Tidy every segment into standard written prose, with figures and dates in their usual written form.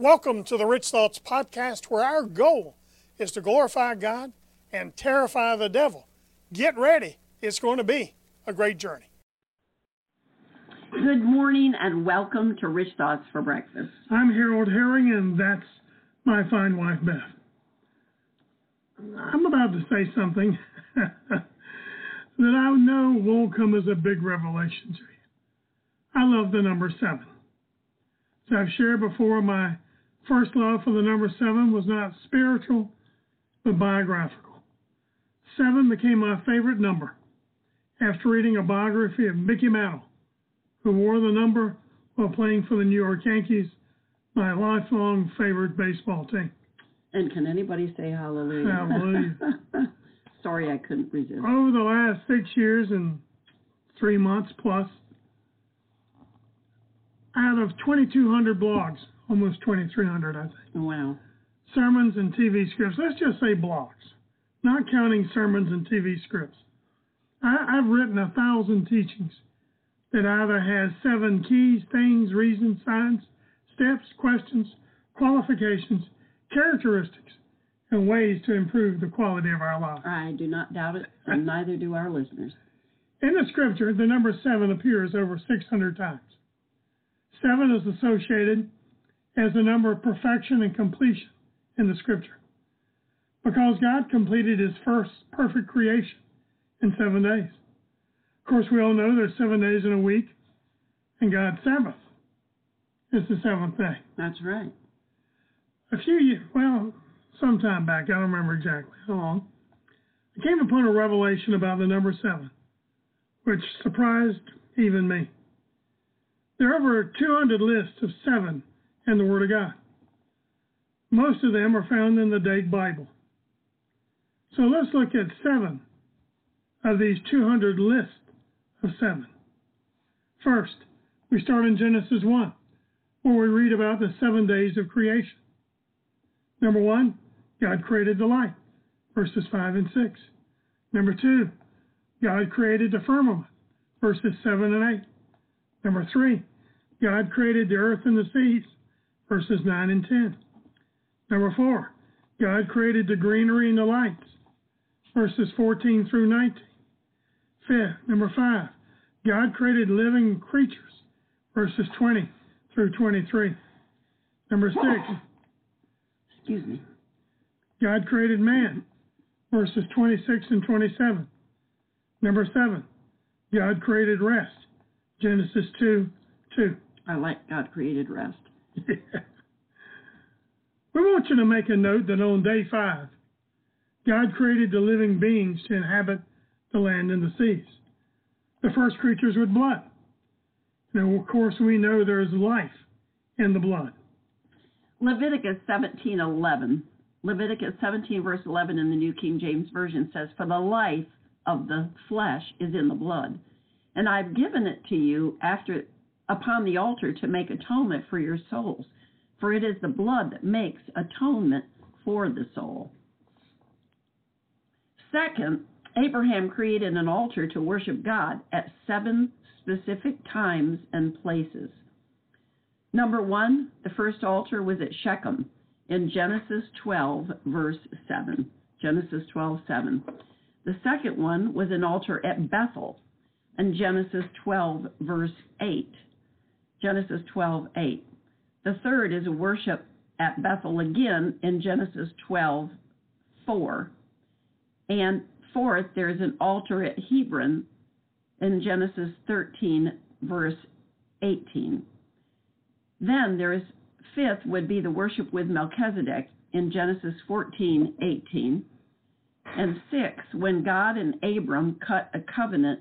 Welcome to the Rich Thoughts Podcast, where our goal is to glorify God and terrify the devil. Get ready. It's going to be a great journey. Good morning and welcome to Rich Thoughts for Breakfast. I'm Harold Herring, and that's my fine wife, Beth. I'm about to say something that I know won't come as a big revelation to you. I love the number 7. As I've shared before, my first love for the number 7 was not spiritual, but biographical. 7 became my favorite number after reading a biography of Mickey Mantle, who wore the number while playing for the New York Yankees, my lifelong favorite baseball team. And can anybody say hallelujah? Hallelujah. Sorry, I couldn't resist. Over the last 6 years and 3 months plus, out of 2,200 blogs, almost 2,300, I think. Wow. Sermons and TV scripts. Let's just say blogs, not counting sermons and TV scripts. I've written 1,000 teachings that either has 7 keys, things, reasons, signs, steps, questions, qualifications, characteristics, and ways to improve the quality of our lives. I do not doubt it, and neither do our listeners. In the scripture, the number 7 appears over 600 times. 7 is associated as the number of perfection and completion in the scripture, because God completed his first perfect creation in 7 days. Of course, we all know there's 7 days in a week, and God's Sabbath is the 7th day. That's right. Some time back, I don't remember exactly how long, I came upon a revelation about the number 7, which surprised even me. There are over 200 lists of 7 in the Word of God. Most of them are found in the Dake Bible. So let's look at 7 of these 200 lists of 7. First, we start in Genesis 1, where we read about the 7 days of creation. Number 1, God created the light, verses 5 and 6. Number 2, God created the firmament, verses 7 and 8. Number 3, God created the earth and the seas, verses 9 and 10. Number 4, God created the greenery and the lights, verses 14 through 19. Number 5, God created living creatures, verses 20 through 23. Number 6, God created man, verses 26 and 27. Number 7, God created rest, Genesis 2:2. I like God created rest. We want you to make a note that on day 5, God created the living beings to inhabit the land and the seas. The first creatures with blood. Now, of course, we know there's life in the blood. Leviticus 17 verse 11 in the New King James Version says, "For the life of the flesh is in the blood, and I've given it to you upon the altar to make atonement for your souls, for it is the blood that makes atonement for the soul." Second, Abraham created an altar to worship God at 7 specific times and places. Number 1, the first altar was at Shechem in Genesis 12, verse 7. Genesis 12:7. The second one was an altar at Bethel in Genesis 12, verse 8. Genesis 12:8. The third is a worship at Bethel again in Genesis 12:4. And fourth, there is an altar at Hebron in Genesis 13, verse 18. Then there is fifth would be the worship with Melchizedek in Genesis 14:18. And 6, when God and Abram cut a covenant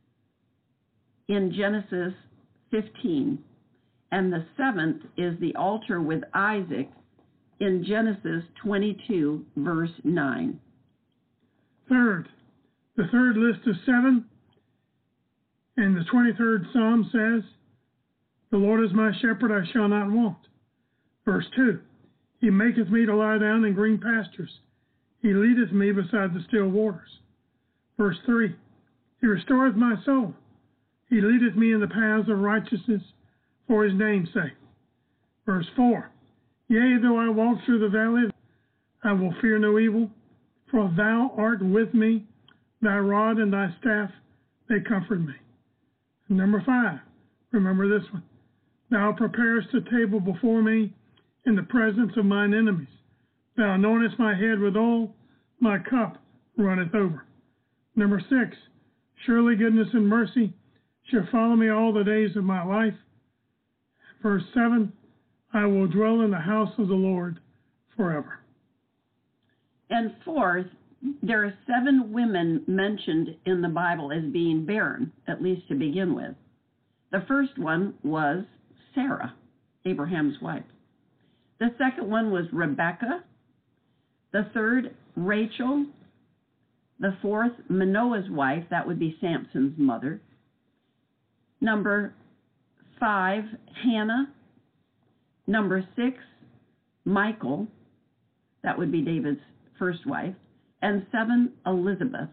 in Genesis 15. And the 7th is the altar with Isaac in Genesis 22, verse 9. Third, the third list of 7 in the 23rd Psalm says, "The Lord is my shepherd, I shall not want." Verse 2, "He maketh me to lie down in green pastures. He leadeth me beside the still waters." Verse 3, "He restoreth my soul. He leadeth me in the paths of righteousness for his name's sake." Verse 4, Yea, though I walk through the valley, I will fear no evil, for thou art with me, thy rod and thy staff, they comfort me. And number 5, remember this one. Thou preparest a table before me in the presence of mine enemies. Thou anointest my head with oil, my cup runneth over. Number 6, surely goodness and mercy shall follow me all the days of my life. Verse 7, I will dwell in the house of the Lord forever. And fourth, there are 7 women mentioned in the Bible as being barren, at least to begin with. The first one was Sarah, Abraham's wife. The second one was Rebekah. The third, Rachel. The fourth, Manoah's wife, that would be Samson's mother. Number 5, Hannah. Number 6, Michal, that would be David's first wife. And 7, Elizabeth.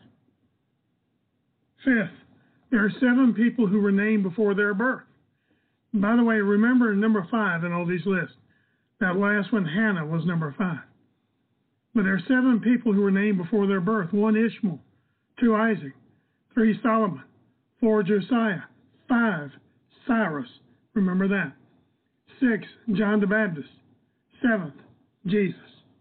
5th, there are 7 people who were named before their birth. And by the way, remember number 5 in all these lists. That last one, Hannah, was number 5. But there are 7 people who were named before their birth. 1, Ishmael. 2, Isaac. 3, Solomon. 4, Josiah. 5, Cyrus. Remember that. 6, John the Baptist. 7th, Jesus.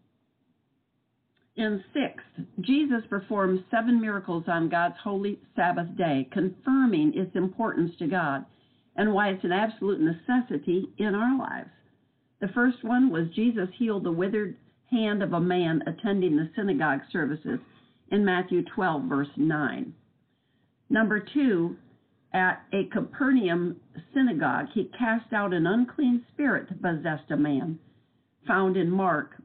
And 6th, Jesus performed 7 miracles on God's holy Sabbath day, confirming its importance to God and why it's an absolute necessity in our lives. The first one was Jesus healed the withered hand of a man attending the synagogue services in Matthew 12, verse 9. Number 2, at a Capernaum synagogue, he cast out an unclean spirit that possessed a man, found in Mark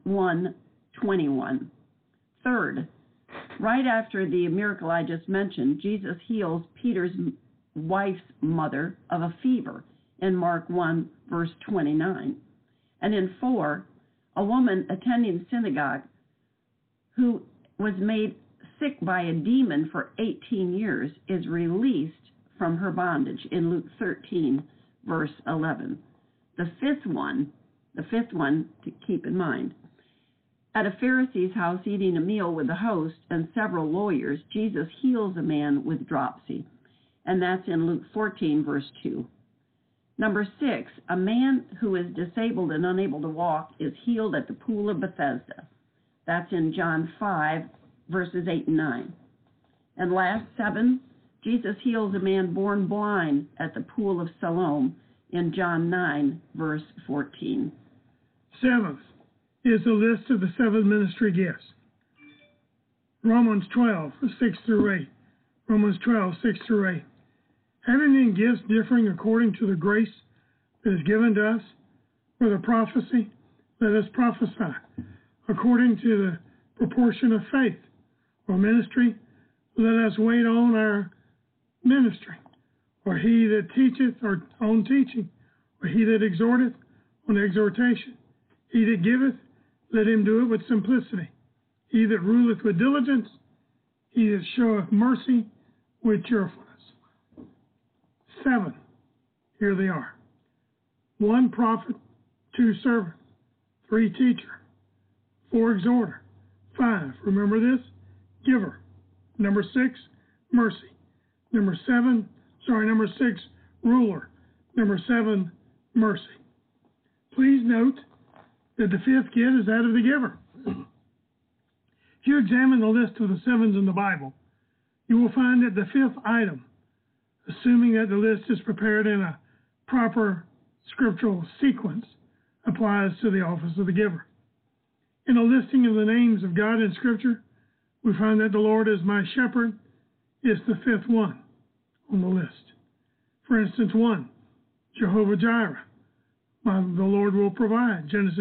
1:21. Third, right after the miracle I just mentioned, Jesus heals Peter's wife's mother of a fever in Mark 1, verse 29. And in 4, a woman attending synagogue who was made sick by a demon for 18 years is released from her bondage in Luke 13, verse 11. The fifth one to keep in mind, at a Pharisee's house eating a meal with the host and several lawyers, Jesus heals a man with dropsy, and that's in Luke 14, verse 2. Number 6, a man who is disabled and unable to walk is healed at the pool of Bethesda. That's in John 5, verses 8 and 9. And last, 7, Jesus heals a man born blind at the pool of Siloam in John 9, verse 14. 7th is a list of the 7 ministry gifts. Romans 12, 6 through 8. Romans 12, 6 through 8. Having then gifts differing according to the grace that is given to us, whether prophecy, let us prophesy, according to the proportion of faith, or ministry, let us wait on our ministry, or he that teacheth or on teaching, or he that exhorteth on exhortation, he that giveth, let him do it with simplicity, he that ruleth with diligence, he that showeth mercy with cheerfulness. 7, here they are. 1, prophet. 2, servant. 3, teacher. 4, exhorter. 5, remember this, giver. Number 6, mercy. Number 6, ruler. Number 7, mercy. Please note that the 5th gift is that of the giver. If you examine the list of the 7s in the Bible, you will find that the 5th item, assuming that the list is prepared in a proper scriptural sequence, applies to the office of the giver. In a listing of the names of God in Scripture, we find that the Lord is my shepherd is the 5th one on the list. For instance, 1, Jehovah Jireh, the Lord will provide, Genesis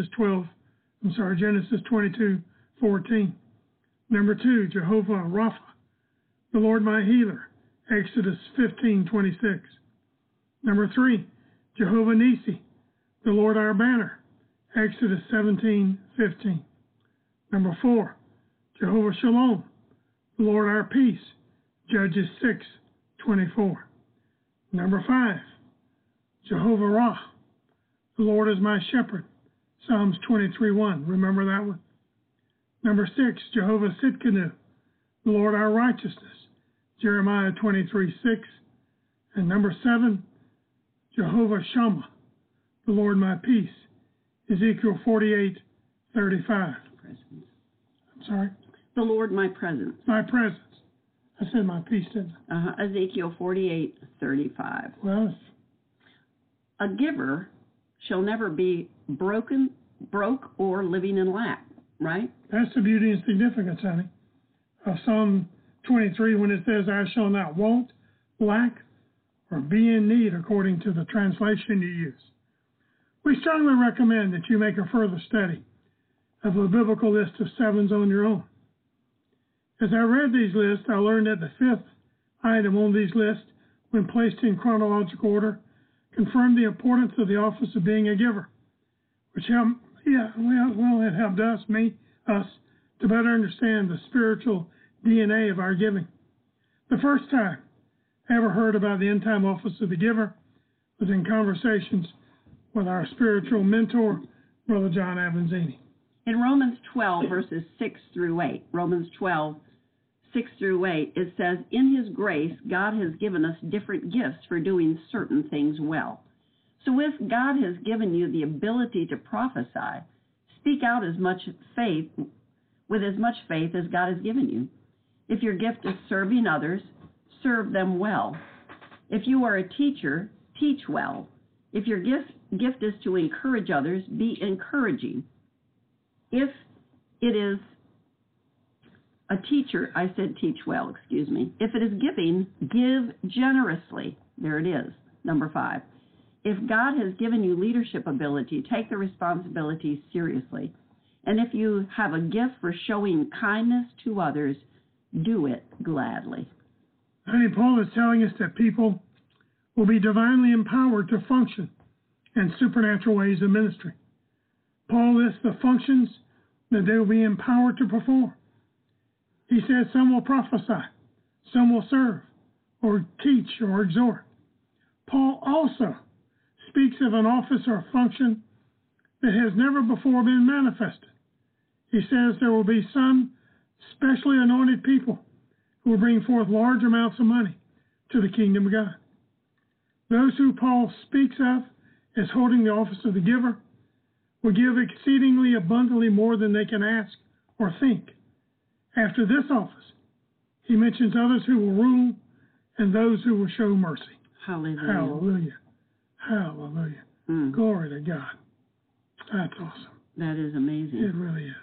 22:14. Number 2, Jehovah Rapha, the Lord my healer, Exodus 15:26. Number 3, Jehovah Nisi, the Lord our banner, Exodus 17:15. Number 4, Jehovah Shalom, the Lord our peace, Judges 6:24. Number 5, Jehovah Ra, the Lord is my shepherd, Psalms 23:1. Remember that one? Number 6, Jehovah Sitkanu, the Lord our righteousness. Jeremiah 23:6. And number 7, Jehovah Shammah, the Lord my peace. Ezekiel 48:35. I'm sorry? The Lord my presence. My presence. I said my peace, didn't I? Ezekiel 48:35. Well, A giver shall never be broke or living in lack, right? that's the beauty and significance, honey, of Psalm 23 when it says, I shall not want, lack, or be in need, according to the translation you use. We strongly recommend that you make a further study of the biblical list of sevens on your own. As I read these lists, I learned that the 5th item on these lists, when placed in chronological order, confirmed the importance of the office of being a giver, which helped, it helped us to better understand the spiritual DNA of our giving. The first time I ever heard about the end-time office of the giver was in conversations with our spiritual mentor, Brother John Avanzini. In Romans 12, verses 6 through 8, Romans 12, 6 through 8, it says, in his grace, God has given us different gifts for doing certain things well. So if God has given you the ability to prophesy, speak out with as much faith as God has given you. If your gift is serving others, serve them well. If you are a teacher, teach well. If your gift is to encourage others, be encouraging. If it is a teacher, I said teach well, excuse me. If it is giving, give generously. There it is, number 5. If God has given you leadership ability, take the responsibility seriously. And if you have a gift for showing kindness to others, do it gladly. Honey, Paul is telling us that people will be divinely empowered to function in supernatural ways of ministry. Paul lists the functions that they will be empowered to perform. He says some will prophesy, some will serve, or teach, or exhort. Paul also speaks of an office or function that has never before been manifested. He says there will be some specially anointed people who will bring forth large amounts of money to the kingdom of God. Those who Paul speaks of as holding the office of the giver will give exceedingly abundantly more than they can ask or think. After this office, he mentions others who will rule and those who will show mercy. Hallelujah. Hallelujah. Hallelujah. Glory to God. That's awesome. That is amazing. It really is.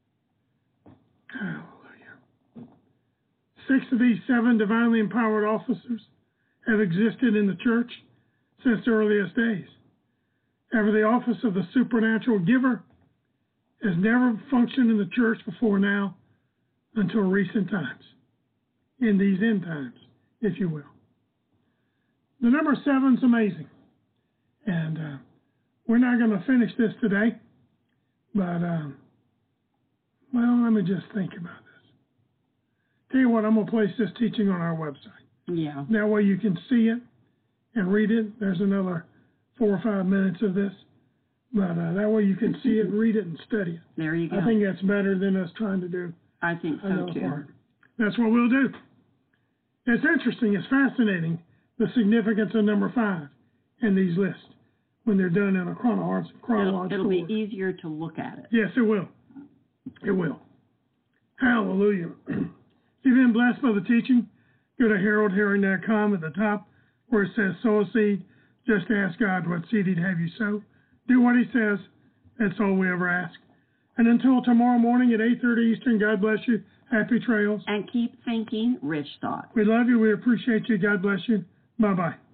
Hallelujah. 6 of these 7 divinely empowered officers have existed in the church since the earliest days. However, the office of the supernatural giver has never functioned in the church before now until recent times, in these end times, if you will. The number 7 is amazing. And we're not going to finish this today, but, let me just think about this. Tell you what, I'm going to place this teaching on our website. Yeah. That way you can see it and read it. There's another 4 or 5 minutes of this, but that way you can see it, read it, and study it. There you go. I think that's better than us trying to do. I think so too. Part. That's what we'll do. It's interesting. It's fascinating, the significance of number 5 in these lists when they're done in a chronological It'll be order. easier to look at it. Yes, it will. It will. Hallelujah. If you've been blessed by the teaching, go to HaroldHerring.com at the top where it says sow a seed. Just ask God what seed he'd have you sow. Do what he says. That's all we ever ask. And until tomorrow morning at 8:30 Eastern, God bless you. Happy trails. And keep thinking rich thoughts. We love you. We appreciate you. God bless you. Bye-bye.